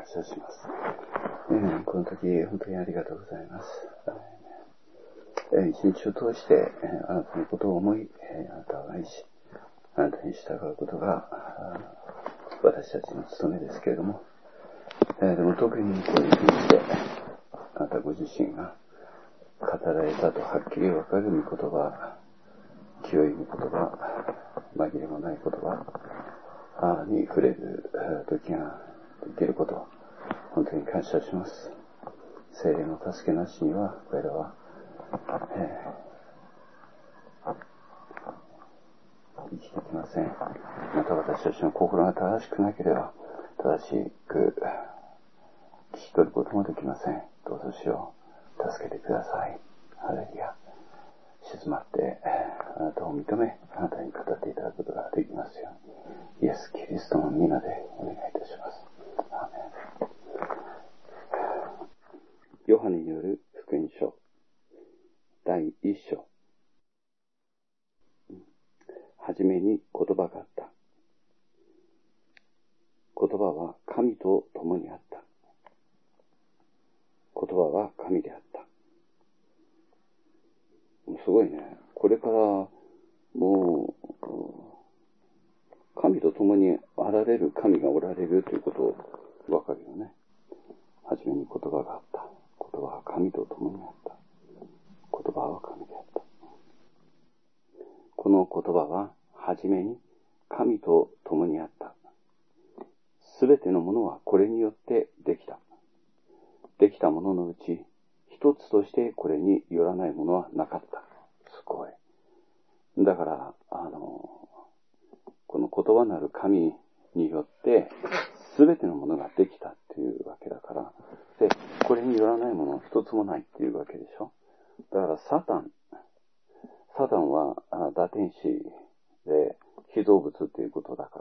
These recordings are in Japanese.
謝します。この時、本当にありがとうございます。一日を通して、あなたのことを思い、あなたを愛し、あなたに従うことが、私たちの務めですけれども、でも特にこういうふうにして、あなたご自身が語られたとはっきりわかる御言葉、清い御言葉、紛れもない言葉に触れる時ができることを本当に感謝します。聖霊の助けなしにはこれらは、生きてきません。また私たちの心が正しくなければ正しく聞き取ることもできません。どうぞ主よ、助けてください。ハレルヤ。静まってあなたを認め、あなたに語っていただくことができますように、イエス・キリストの皆でお願いいたします。アーメン。ヨハネによる福音書第1章。はじめに言葉があった。言葉は神と共にあった。言葉は神であった。すごいね。これからもう神と共にあられる神がおられるということわかるよね。はじめに言葉があった。言葉は神と共にあった。言葉は神であった。この言葉ははじめに神と共にあった。すべてのものはこれによってできた。できたもののうち一つとしてこれによらないものはなかった。すごい。だからこの言葉なる神によってすべてのものができたっていうわけだから、でこれによらないもの一つもないっていうわけでしょ。だからサタンは堕天使で被造物っていうことだから、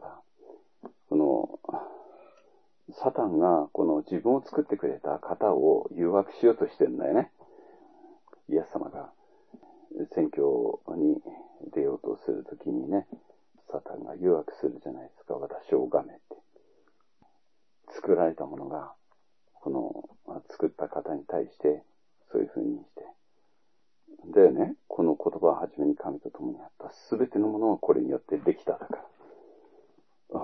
このサタンがこの自分を作ってくれた方を誘惑しようとしてるんだよね。イエス様が宣教に出ようとするときにね、サタンが誘惑するじゃないですか。私を拝めって。作られたものがこの作った方に対してそういうふうにして、でね、この言葉ははじめに神と共にあった。すべてのものはこれによってできただから。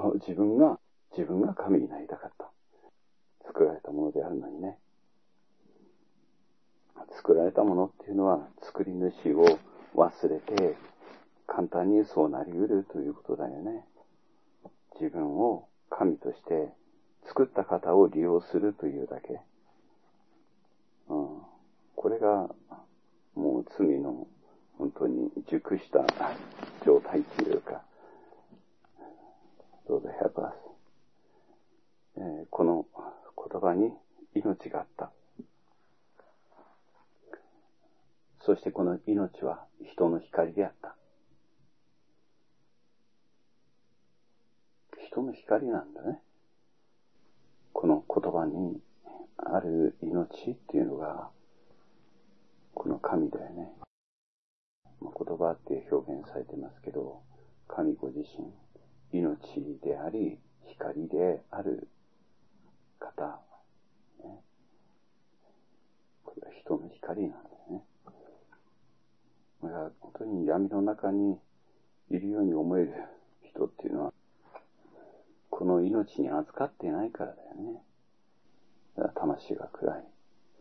自分が神になりたかった。作られたものであるのにね。作られたものっていうのは作り主を忘れて簡単にそうなりうるということだよね。自分を神として作った方を利用するというだけ。これがもう罪の本当に熟した状態というか、どうぞhelp us。この言葉に命があった。そしてこの命は人の光であった。人の光なんだね。この言葉にある命っていうのがこの神だよね。言葉って表現されてますけど、神ご自身、命であり光である方、ね、これは人の光なんだよね。だから本当に闇の中にいるように思える人っていうのはこの命に預かっていないからだよね。だから魂が暗い。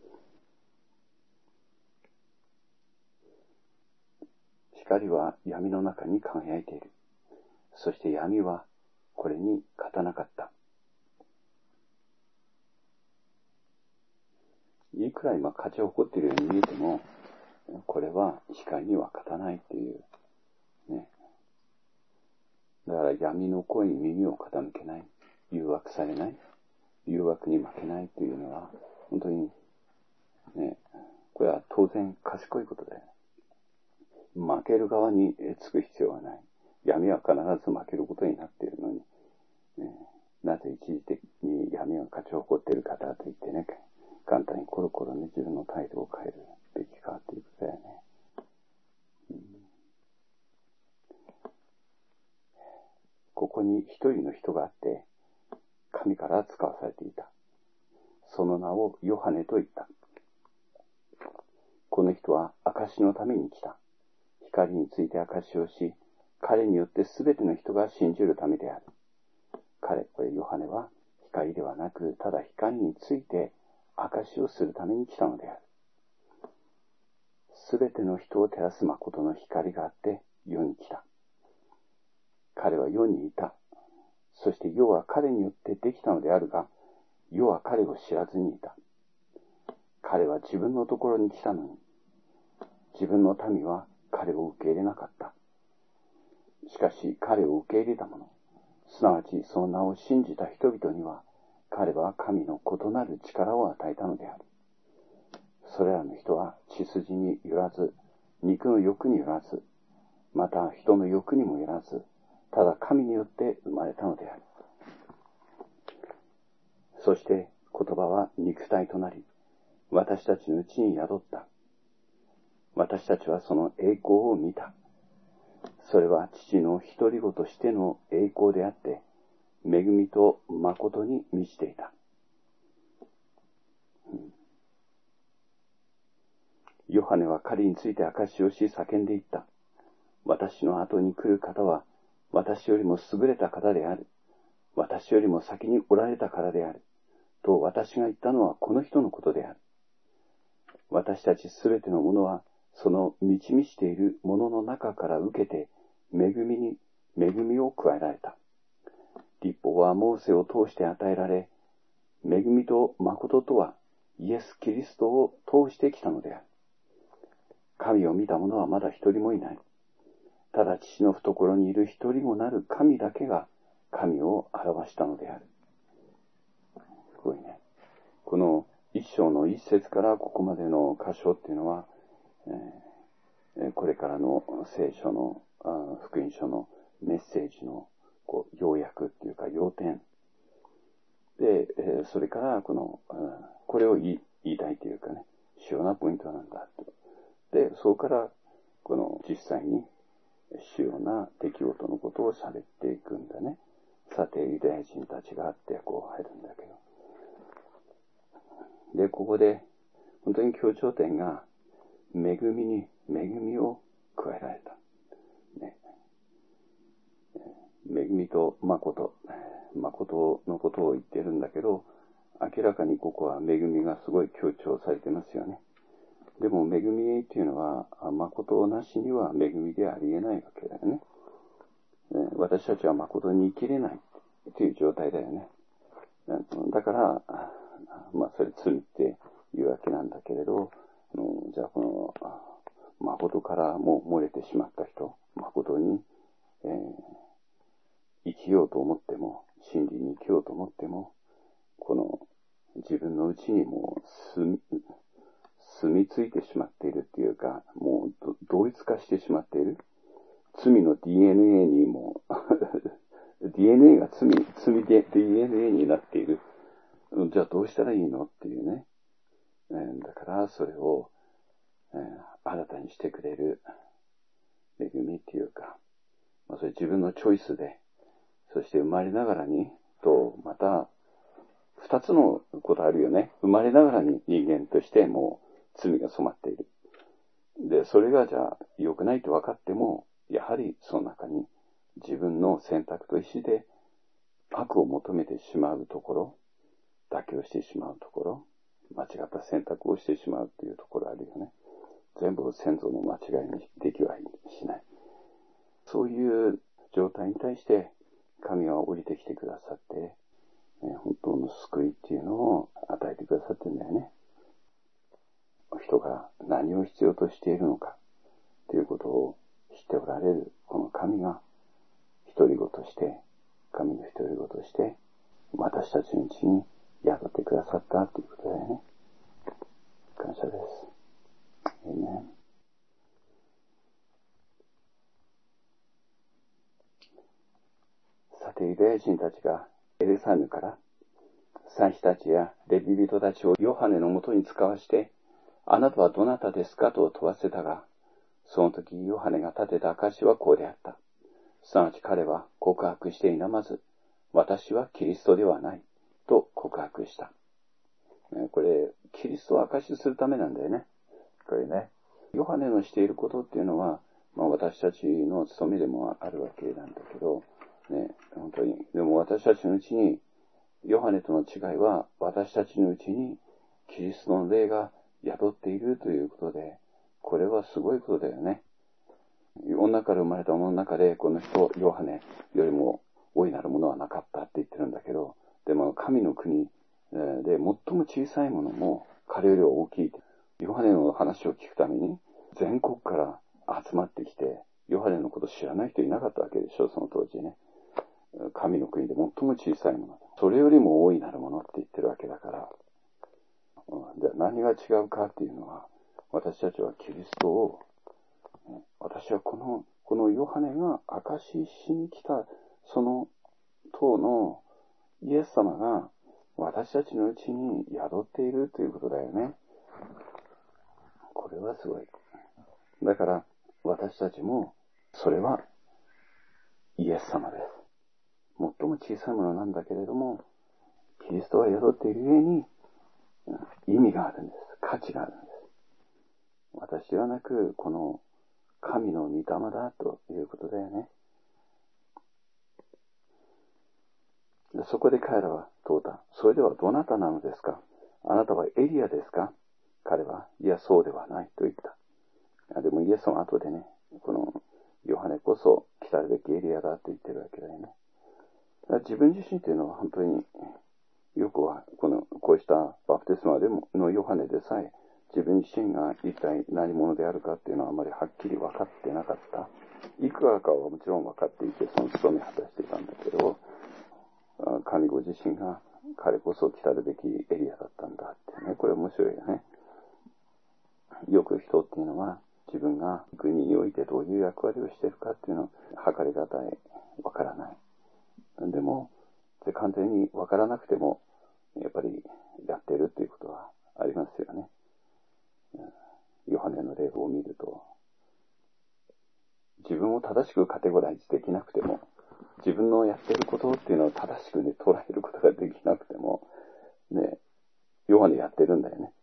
光は闇の中に輝いている。そして闇はこれに勝たなかった。いくら今勝ち誇っているように見えても、これは光には勝たないっていうね。だから闇の声に耳を傾けない、誘惑されない、誘惑に負けないというのは本当にね、これは当然賢いことだよね。負ける側につく必要はない。闇は必ず負けることになっているのに、なぜ一時的に闇が勝ち誇っている方といってね、簡単にコロコロね、自分の態度を変えるべきかということだよね。ここに一人の人があって、神から使わされていた。 その名をヨハネと言った。この人は証のために来た。光について証しをし、彼によってすべての人が信じるためである。ヨハネは光ではなく、ただ光について証しをするために来たのである。すべての人を照らす誠の光があって世に来た。彼は世にいた。そして世は彼によってできたのであるが、世は彼を知らずにいた。彼は自分のところに来たのに、自分の民は彼を受け入れなかった。しかし彼を受け入れた者、すなわちその名を信じた人々には、彼は神の異なる力を与えたのである。それらの人は血筋によらず、肉の欲によらず、また人の欲にもよらず、ただ神によって生まれたのである。そして言葉は肉体となり、私たちのうちに宿った。私たちはその栄光を見た。それは父の独り子としての栄光であって、恵みと誠に満ちていた。ヨハネは彼について証しをし叫んでいった。私の後に来る方は、私よりも優れた方である。私よりも先におられたからである。と私が言ったのはこの人のことである。私たちすべてのものは、その満ち満ちているものの中から受けて、恵みを加えられた。律法はモーセを通して与えられ、恵みと誠とはイエス・キリストを通してきたのである。神を見た者はまだ一人もいない。ただ父の懐にいる一人もなる神だけが神を表したのである。すごいね。この一章の一節からここまでの箇所っていうのは、これからの聖書の福音書のメッセージの要約っていうか要点で、それからこれを言いたいというかね、主要なポイントなんだと。で、そこから実際に主要な出来事のことを喋っていくんだね。さてユダヤ人たちがあって入るんだけど、でここで本当に強調点が恵みに恵みを加えられた、ね、恵みと誠のことを言ってるんだけど、明らかにここは恵みがすごい強調されてますよね。でも恵みっていうのは誠なしには恵みでありえないわけだよね。私たちは誠に生きれないという状態だよね。だからそれ罪っていうわけなんだけれど、じゃあ誠からもう漏れてしまった人、誠に、生きようと思っても、真理に生きようと思っても、自分のうちにもう住み着いてしまっているっていうか、もう同一化してしまっている。罪の DNA にもDNA が罪で DNA になっている。じゃあどうしたらいいのっていうね。だからそれを、新たにしてくれる恵みっていうか、それ自分のチョイスで、そして生まれながらにまた二つのことあるよね。生まれながらに人間としてもう罪が染まっている。で、それがじゃあ良くないと分かっても、やはりその中に自分の選択と意思で悪を求めてしまうところ、妥協してしまうところ、間違った選択をしてしまうというところあるよね。全部先祖の間違いにできはしない。そういう状態に対して神は降りてきてくださって、本当の救いっていうのを与えてくださってるんだよね。人が何を必要としているのかということを知っておられるこの神が神の独り子として私たちのうちに宿ってくださったということだよね。感謝です。ね。さてユダヤ人たちがエルサレムから祭司たちやレビ人たちをヨハネのもとに使わして、あなたはどなたですかと問わせたが、その時ヨハネが立てた証はこうであった。すなわち彼は告白して否まず、私はキリストではないと告白した。 これ、キリストを証しするためなんだよね。これね。ヨハネのしていることっていうのは、私たちの務めでもあるわけなんだけど、ね、本当に。でも私たちのうちに、ヨハネとの違いは、私たちのうちにキリストの霊が宿っているということで、これはすごいことだよね。女から生まれた者の中で、この人、ヨハネよりも大いなるものはなかったって言ってるんだけど、でも神の国で最も小さいものも彼よりは大きい。ヨハネの話を聞くために全国から集まってきて、ヨハネのこと知らない人いなかったわけでしょ、その当時ね。神の国で最も小さいもの。それよりも大いなるものって言ってるわけだから。じゃあ何が違うかっていうのは、私たちはキリストを、私はこのヨハネが証ししに来た、その当のイエス様が私たちのうちに宿っているということだよね。これはすごい。だから私たちもそれはイエス様です。最も小さいものなんだけれども、キリストが宿っているゆえに意味があるんです。価値があるんです。私ではなく、この神の御霊だということだよね。そこで彼らは問うた。それではどなたなのですか？あなたはエリアですか？彼は、いや、そうではないと言った。でもイエスの後でね、このヨハネこそ来たるべきエリアだと言ってるわけだよね。自分自身というのは本当によくはこうしたバプテスマのヨハネでさえ自分自身が一体何者であるかっていうのはあまりはっきり分かってなかった。いくらかはもちろん分かっていてその務めを果たしていたんだけど、神ご自身が彼こそ来たるべきエリアだったんだってね。これ面白いよね。よく人っていうのは自分が国においてどういう役割をしているかっていうのを測りがたい、分からない。でも完全に分からなくてもやっぱりやってるっていうことはありますよね。ヨハネの例を見ると、自分を正しくカテゴライズできなくても、自分のやってることっていうのを正しくね、捉えることができなくても、ね、ヨハネやってるんだよね。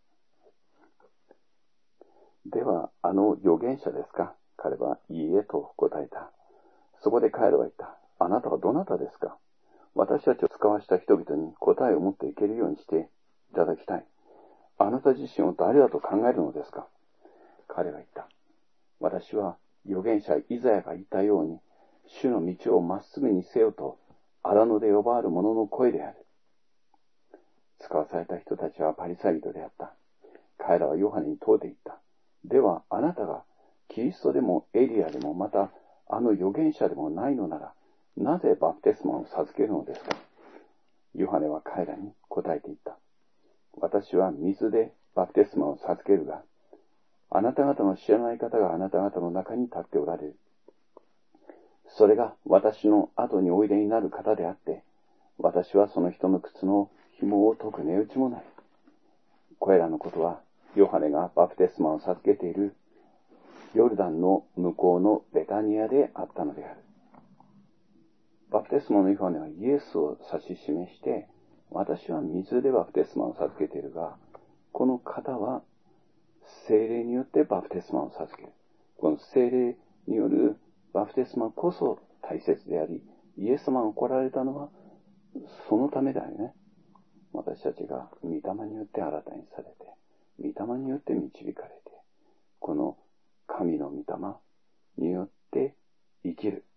では、預言者ですか？彼は、いいえと答えた。そこで彼らは言った。あなたはどなたですか？私たちを使わした人々に答えを持っていけるようにしていただきたい。あなた自身を誰だと考えるのですか？彼は言った。私は預言者イザヤが言ったように、主の道をまっすぐにせよと荒野で呼ばわる者の声である。使わされた人たちはパリサイ人であった。彼らはヨハネに問うて言った。ではあなたがキリストでもエリアでもまた預言者でもないのなら、なぜバプテスマを授けるのですか？ヨハネは彼らに答えて言った。私は水でバプテスマを授けるが、あなた方の知らない方があなた方の中に立っておられる。それが私の後においでになる方であって、私はその人の靴の紐を解く値打ちもない。これらのことは、ヨハネがバプテスマを授けているヨルダンの向こうのベタニアであったのである。バプテスマのヨハネはイエスを指し示して、私は水でバプテスマを授けているが、この方は聖霊によってバプテスマを授ける。この聖霊によるバプテスマこそ大切であり、イエス様が来られたのはそのためだよね。私たちが御霊によって新たにされて、御霊によって導かれて、この神の御霊によって生きる。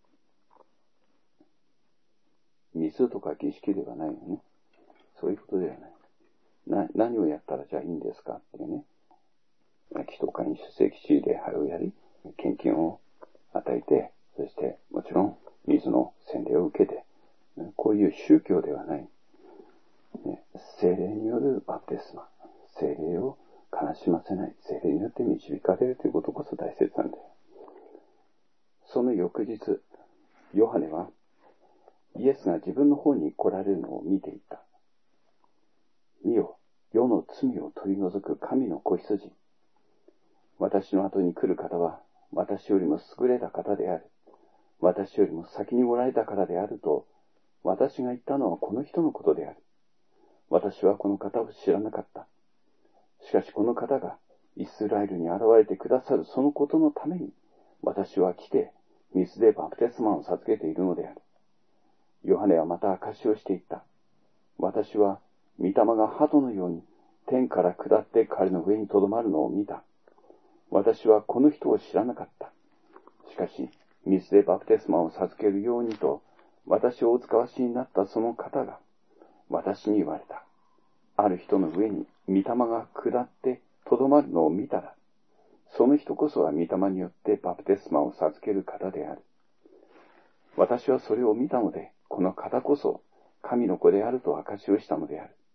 水とか儀式ではないよね。そういうことではない。何をやったらじゃあいいんですかっていうね。祈祷会に出席し礼拝をやり、献金を与えて、そしてもちろん水の洗礼を受けて、こういう宗教ではない。聖霊によるバプテスマ、聖霊を悲しませない、聖霊によって導かれるということこそ大切なんだよ。その翌日、ヨハネはイエスが自分の方に来られるのを見ていった。見よ、世の罪を取り除く神の子羊。私の後に来る方は、私よりも優れた方である。私よりも先におられたからであると、私が言ったのはこの人のことである。 私はこの方を知らなかった。しかしこの方がイスラエルに現れてくださるそのことのために、私は来て、水でバプテスマを授けているのである。ヨハネはまた証しをしていった。私は、御霊が鳩のように天から下って彼の上にとどまるのを見た。私はこの人を知らなかった。しかし、水でバプテスマを授けるようにと、私をお使わしになったその方が、私に言われた。ある人の上に御霊が下ってとどまるのを見たら、その人こそは御霊によってバプテスマを授ける方である。私はそれを見たので、この方こそ神の子であると証しをしたのである。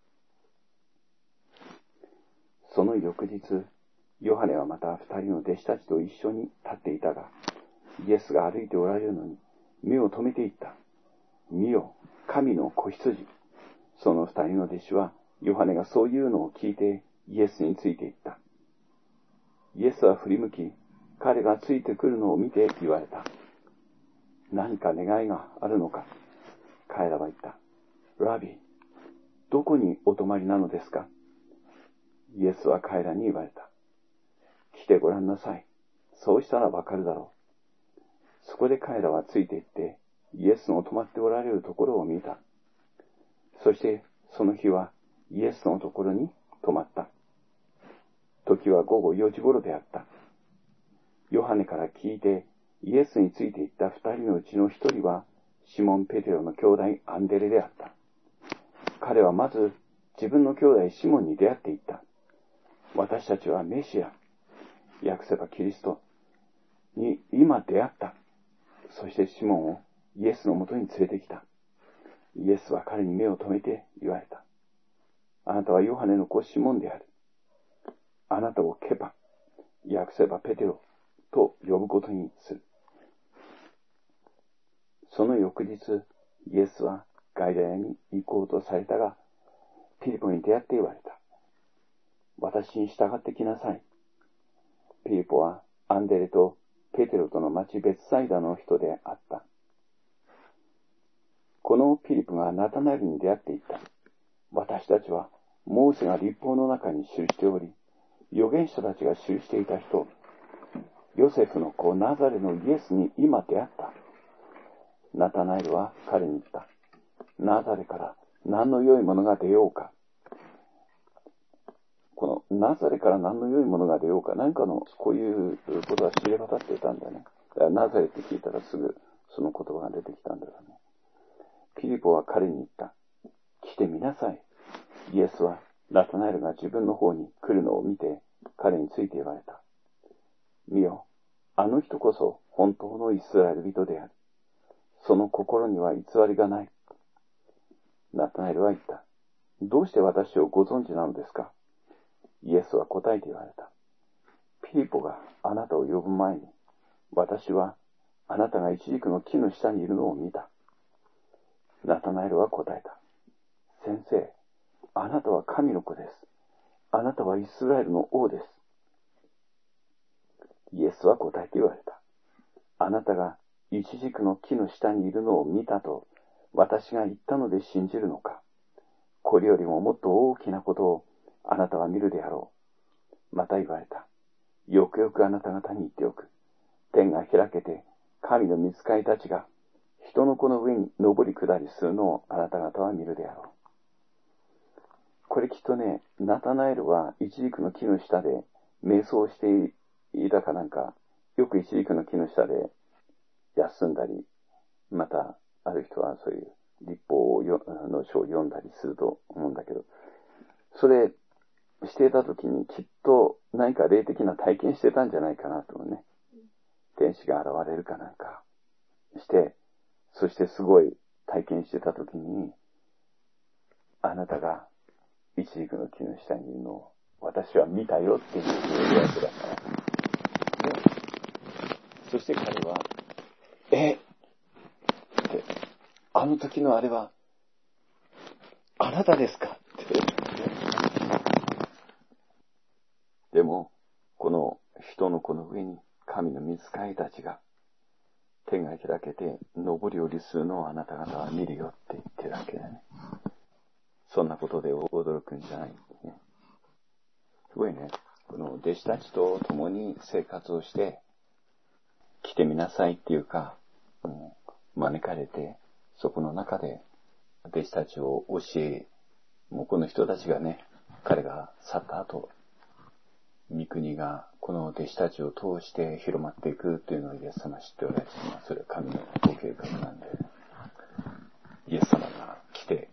その翌日、ヨハネはまた二人の弟子たちと一緒に立っていたが、イエスが歩いておられるのに目を留めていった。見よ、神の子羊。その二人の弟子は、ヨハネがそういうのを聞いてイエスについていった。イエスは振り向き、彼がついてくるのを見て言われた。何か願いがあるのか。彼らは言った。ラビ、どこにお泊まりなのですか。イエスは彼らに言われた。来てごらんなさい。そうしたらわかるだろう。そこで彼らはついて行って、イエスの泊まっておられるところを見た。そしてその日はイエスのところに泊まった。時は午後4時頃であった。ヨハネから聞いてイエスについて行った二人のうちの一人はシモン・ペテロの兄弟アンデレであった。彼はまず自分の兄弟シモンに出会っていった。私たちはメシア、訳せばキリストに今出会った。そしてシモンをイエスのもとに連れてきた。イエスは彼に目を留めて言われた。あなたはヨハネの子シモンである。あなたをケパ、訳せばペテロと呼ぶことにする。その翌日、イエスはガリラヤに行こうとされたが、ピリポに出会って言われた。私に従ってきなさい。ピリポはアンデレとペテロとの町ベツサイダの人であった。このピリポがナタナエルに出会っていった。私たちはモーセが律法の中に記しており、預言者たちが記していた人、ヨセフの子ナザレのイエスに今出会った。ナタナエルは彼に言った。ナザレから何の良いものが出ようか。このナザレから何の良いものが出ようか。何かのこういうことは知れ渡っていたんだね。だからナザレって聞いたらすぐその言葉が出てきたんだよね。ピリポは彼に言った。来てみなさい。イエスはナタナエルが自分の方に来るのを見て彼について言われた。見よ、あの人こそ本当のイスラエル人である。その心には偽りがない。ナタナエルは言った。どうして私をご存知なのですか。イエスは答えて言われた。ピリポがあなたを呼ぶ前に、私はあなたがイチジクの木の下にいるのを見た。ナタナエルは答えた。先生、あなたは神の子です。あなたはイスラエルの王です。イエスは答えて言われた。あなたがイチジクの木の下にいるのを見たと私が言ったので信じるのか。これよりももっと大きなことをあなたは見るであろう。また言われた。よくよくあなた方に言っておく。天が開けて神の御使いたちが人の子の上に上り下りするのをあなた方は見るであろう。これきっとね、ナタナエルはイチジクの木の下で瞑想していたかなんか、よくイチジクの木の下で休んだり、またある人はそういう律法の書を読んだりすると思うんだけど、それしていた時にきっと何か霊的な体験してたんじゃないかなと思うね。天使が現れるかなんかして、そしてすごい体験してた時に、あなたがイチジクの木の下にいるのを私は見たよっていうわけだから。そして彼は、ってあの時のあれはあなたですかって。でもこの人の子の上に神の御使いたちが天が開けて上り下りするのをあなた方は見るよって言ってるわけだね。 そんなことで驚くんじゃない。ね、すごいね。この弟子たちと共に生活をして、来てみなさいっていうか、招かれて、そこの中で弟子たちを教え、もうこの人たちがね、彼が去った後、御国がこの弟子たちを通して広まっていくというのをイエス様は知っておられて、それは神のご計画なんで、イエス様が来て、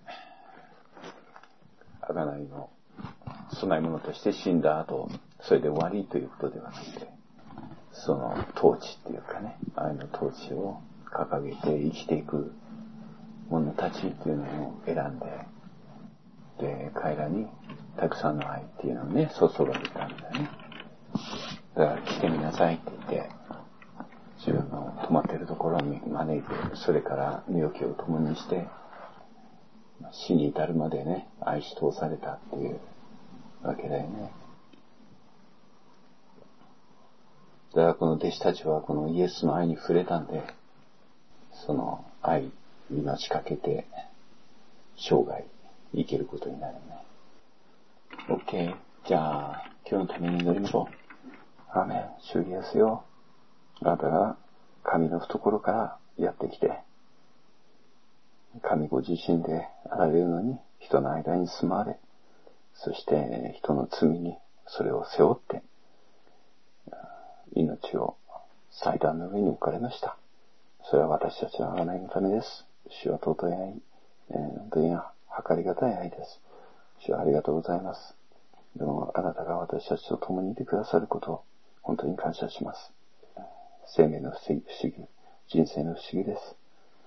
贖いの供え物として死んだ後、それで終わりということではなくて、その統治っていうかね、愛の統治を掲げて生きていく者たちっていうのを選んで、で、彼らにたくさんの愛っていうのをね、注がれたんだよね。だから来てみなさいって言って、自分の泊まっているところに招いて、それから身置きを共にして、死に至るまでね、愛し通されたっていうわけだよね。だからこの弟子たちはこのイエスの愛に触れたんで、その愛、命かけて、生涯生きることになるね。OK。じゃあ、今日のために祈りましょう。アーメン。主イエスよ。あなたが神の懐からやってきて、神ご自身であられるのに人の間に住まわれ、そして人の罪にそれを背負って、命を祭壇の上に置かれました。それは私たちの贖いのためです。主は尊い愛、本当に計りがたい愛です。主はありがとうございます。でもあなたが私たちと共にいてくださることを本当に感謝します。生命の不思議、人生の不思議です。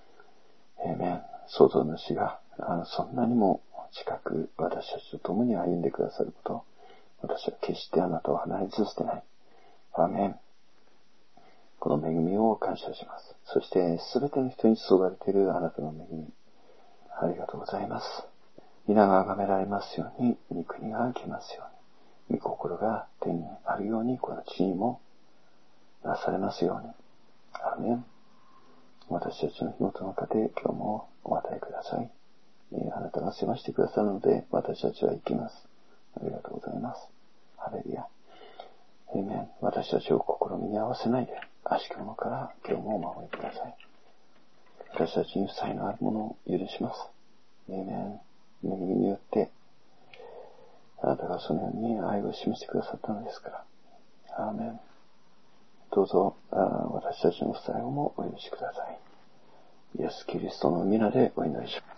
創造主がそんなにも近く私たちと共に歩んでくださることを、私は決してあなたを離れず捨てない。アーメン。この恵みを感謝します。そして全ての人に注がれているあなたの恵み、ありがとうございます。皆が崇められますように、御国が来ますように、御心が天にあるように、この地にもなされますように。アーメン。私たちの日ごとの糧、今日もお与えください。あなたが世話してくださるので、私たちは生きます。ありがとうございます。ハレルヤ。アーメン。私たちを試みに合わせないで、悪しき者から今日もお守りください。私たちに負債のあるものを許します。アーメン。恵みによって、あなたがそのように愛を示してくださったのですから。アーメン。どうぞ、私たちの負債をもお許しください。イエス・キリストの皆でお祈りします。